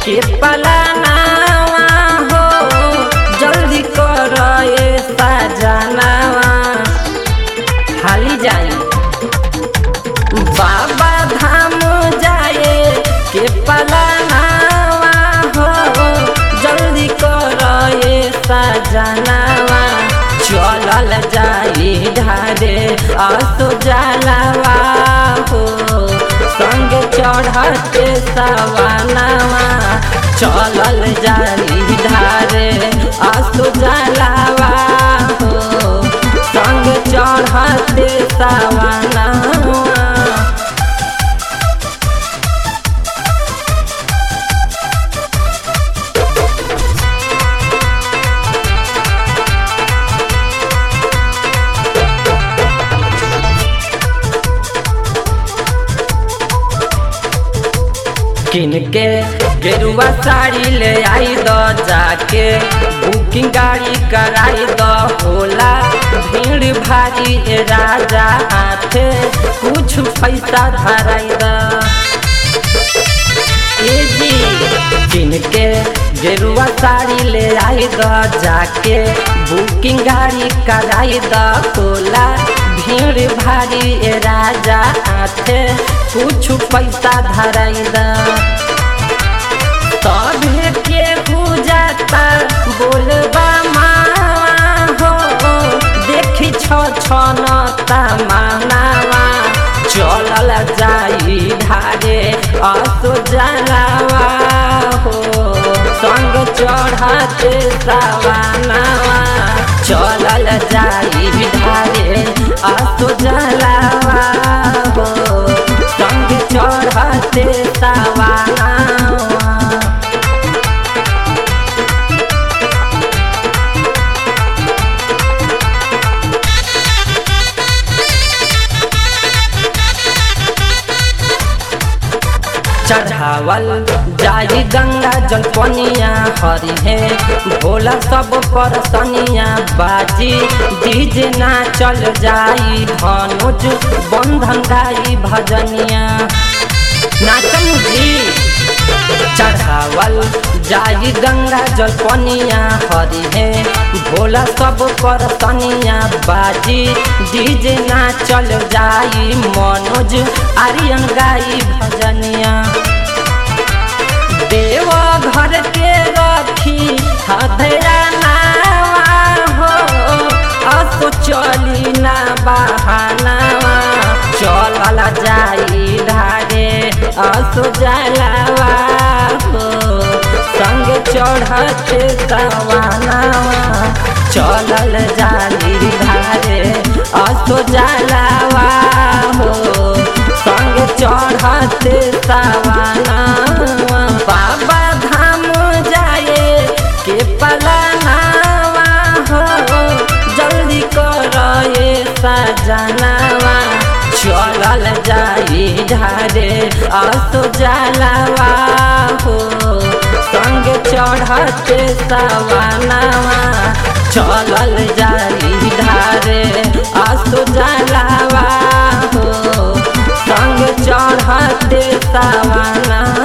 के पलानावा हो जल्दी कर सजनावा हाली जाए बाबा धाम जाए के पलानावा हो जल्दी कर सजनावा चलल जाई ढारे असो जलावा हो संग चढ़ते सवानावा चलल जाई ढारे असो जलावा हो संग चढ़ते सवानावा। किनके गेरुआ साड़ी ले आई दो जाके बुकिंग गाड़ी कराई दो होला भीड़ भारी राजा हाथे कुछ पैसा धराई दो जी किनके गेरुआ साड़ी ले आई दो जाके बुकिंग गाड़ी कराई दो होला भीड़ भारी राजा हाथे कुछ पैसा धराई द तबे के पूजाता बोलबा मावा हो देखी छनता मानावा चलल जाई ढारे असो जलावा हो संग चढ़ते सवानावा चलल जाई ढारे असो जलावा हो संग चढ़ते सवानावा। चढ़ावल जाई गंगा जल पनिया हरी है भोला सब पर सनिया बाजी डीजे ना चल जाई धनुज बंधन गाई भजनिया नाचन जी चढ़ावल जाई गंगा जल पनिया हरी है भोला सब पर सनिया बाजी डीजे ना चल जाई मनोज आर्यन गाई भजनिया देव घर के रखी हथेरा नावा हो असो चली ना बहानावा चलल जाई ढारे असो जलावा हो संग चढ़ते सवानावा चलल जाई ढारे असो जलावा हो संग चढ़ते सवानावा बाबा धाम जाए के पलानावा हो जल्दी कर सजनावा चलल जाई ढारे असो जलावा हो संग चढ़ते सवानावा चलल जाई ढारे असो जलावा हो संग चढ़ते सवानावा।